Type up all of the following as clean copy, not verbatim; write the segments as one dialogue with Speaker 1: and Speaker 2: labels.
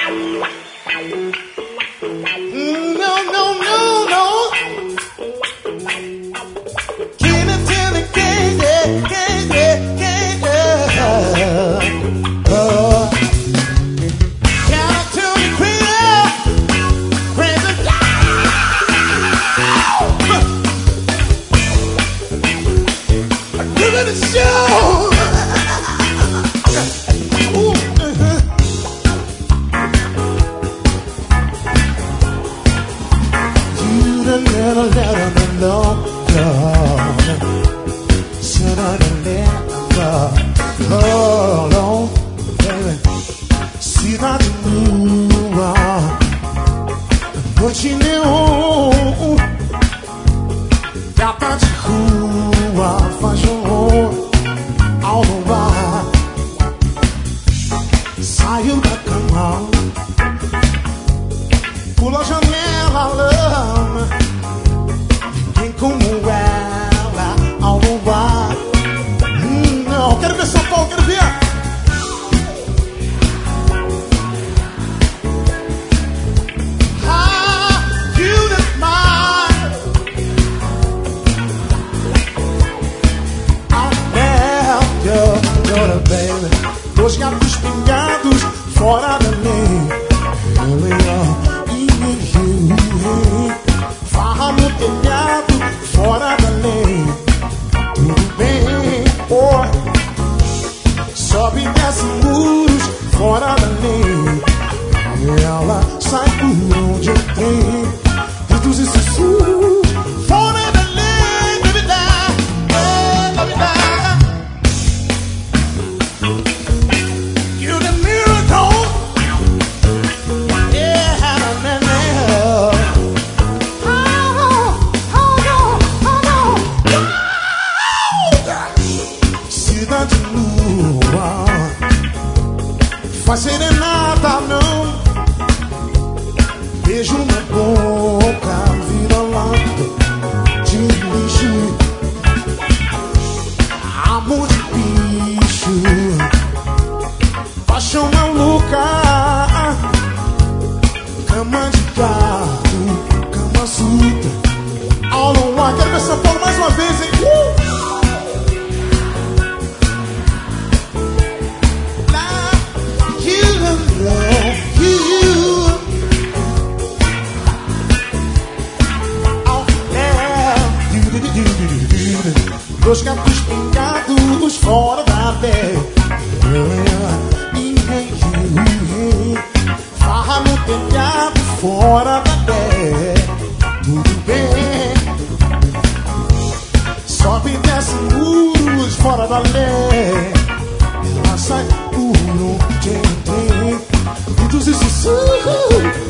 Speaker 1: Dois gatos pingados fora da terra. Farra no telhado fora da terra. Tudo bem. Sobe e desce muros fora da lei. Ela sai por onde tem. E dos sussurros.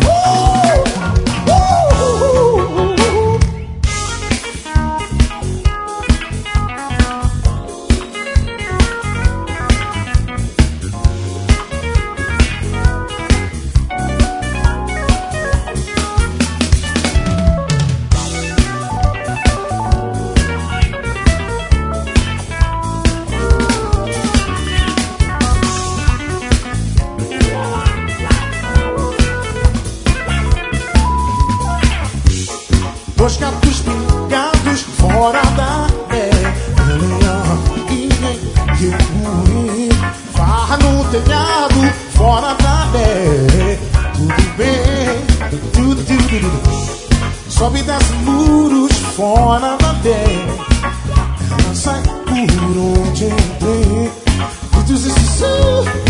Speaker 1: Dois gatos pingados fora da terra. Farra no telhado fora da terra. Tudo bem, tudo. Sobe e desce muros fora da terra. Ela sai por onde entrei. E dos sussurros.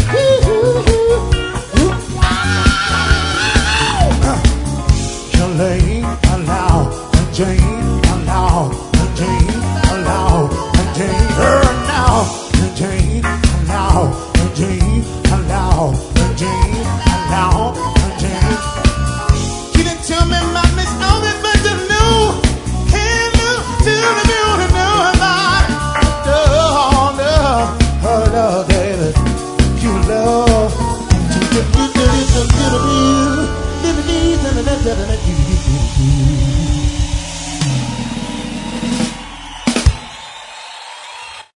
Speaker 1: Jane, allow, Jane, allow, Jane, allow, Jane, her now, Jane, allow, Jane, allow.